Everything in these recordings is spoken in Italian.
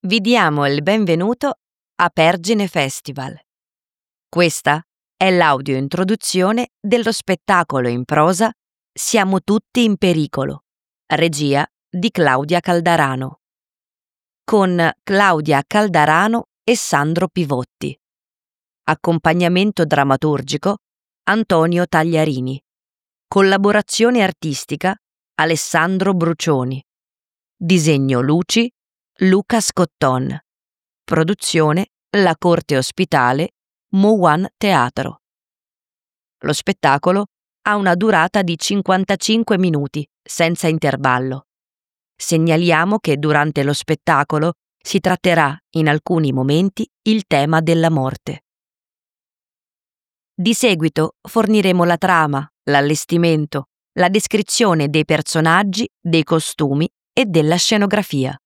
Vi diamo il benvenuto a Pergine Festival. Questa è l'audio introduzione dello spettacolo in prosa Siamo tutti in pericolo, regia di Claudia Caldarano. Con Claudia Caldarano e Sandro Pivotti. Accompagnamento drammaturgico Antonio Tagliarini. Collaborazione artistica Alessandro Brucioni. Disegno luci Luca Scotton. Produzione La Corte Ospitale Mo1 Teatro. Lo spettacolo ha una durata di 55 minuti, senza intervallo. Segnaliamo che durante lo spettacolo si tratterà in alcuni momenti il tema della morte. Di seguito forniremo la trama, l'allestimento, la descrizione dei personaggi, dei costumi e della scenografia.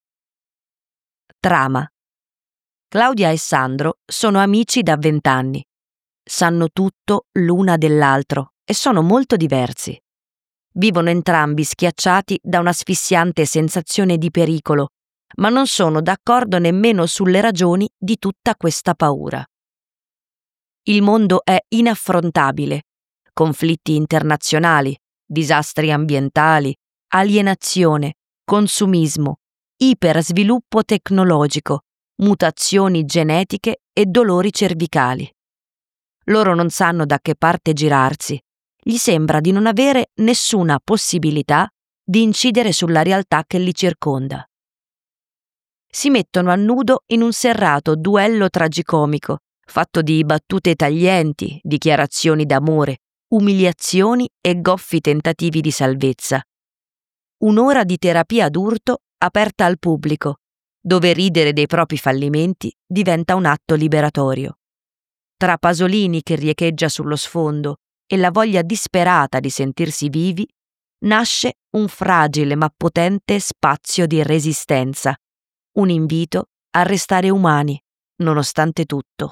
Trama. Claudia e Sandro sono amici da 20 anni. Sanno tutto l'una dell'altro e sono molto diversi. Vivono entrambi schiacciati da un'asfissiante sensazione di pericolo, ma non sono d'accordo nemmeno sulle ragioni di tutta questa paura. Il mondo è inaffrontabile. Conflitti internazionali, disastri ambientali, alienazione, consumismo, ipersviluppo tecnologico, mutazioni genetiche e dolori cervicali. Loro non sanno da che parte girarsi. Gli sembra di non avere nessuna possibilità di incidere sulla realtà che li circonda. Si mettono a nudo in un serrato duello tragicomico, fatto di battute taglienti, dichiarazioni d'amore, umiliazioni e goffi tentativi di salvezza. Un'ora di terapia d'urto aperta al pubblico, dove ridere dei propri fallimenti diventa un atto liberatorio. Tra Pasolini che riecheggia sullo sfondo e la voglia disperata di sentirsi vivi, nasce un fragile ma potente spazio di resistenza, un invito a restare umani, nonostante tutto.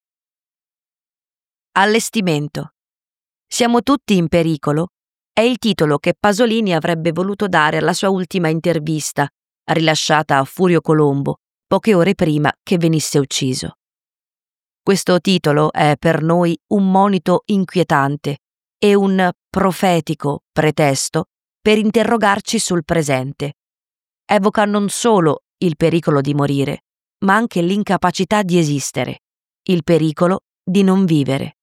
Allestimento. Siamo tutti in pericolo è il titolo che Pasolini avrebbe voluto dare alla sua ultima intervista, rilasciata a Furio Colombo, poche ore prima che venisse ucciso. Questo titolo è per noi un monito inquietante e un profetico pretesto per interrogarci sul presente. Evoca non solo il pericolo di morire, ma anche l'incapacità di esistere, il pericolo di non vivere.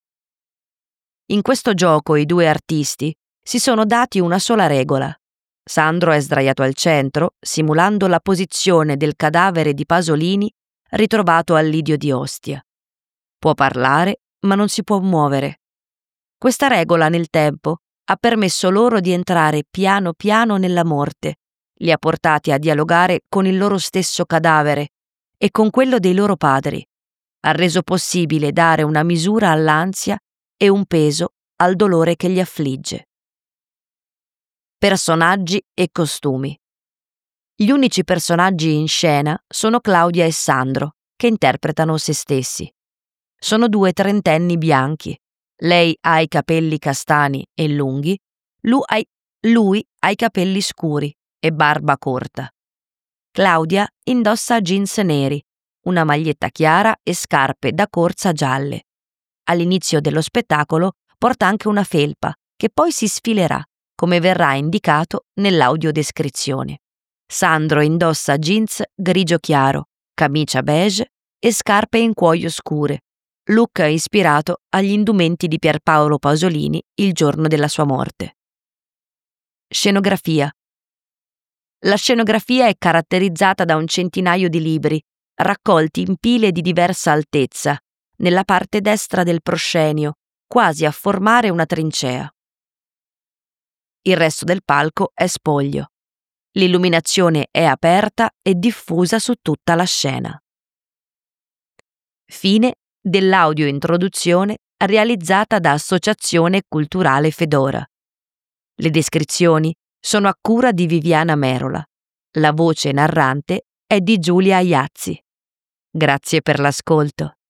In questo gioco i due artisti si sono dati una sola regola. Sandro è sdraiato al centro, simulando la posizione del cadavere di Pasolini ritrovato al Lidio di Ostia. Può parlare, ma non si può muovere. Questa regola nel tempo ha permesso loro di entrare piano piano nella morte, li ha portati a dialogare con il loro stesso cadavere e con quello dei loro padri, ha reso possibile dare una misura all'ansia e un peso al dolore che li affligge. Personaggi e costumi. Gli unici personaggi in scena sono Claudia e Sandro, che interpretano se stessi. Sono due trentenni bianchi. Lei ha i capelli castani e lunghi, lui ha i capelli scuri e barba corta. Claudia indossa jeans neri, una maglietta chiara e scarpe da corsa gialle. All'inizio dello spettacolo porta anche una felpa, che poi si sfilerà, come verrà indicato nell'audiodescrizione. Sandro indossa jeans grigio chiaro, camicia beige e scarpe in cuoio scure, look ispirato agli indumenti di Pierpaolo Pasolini il giorno della sua morte. Scenografia. La scenografia è caratterizzata da un centinaio di libri, raccolti in pile di diversa altezza, nella parte destra del proscenio, quasi a formare una trincea. Il resto del palco è spoglio. L'illuminazione è aperta e diffusa su tutta la scena. Fine dell'audio introduzione realizzata da Associazione Culturale Fedora. Le descrizioni sono a cura di Viviana Merola. La voce narrante è di Giulia Iazzi. Grazie per l'ascolto.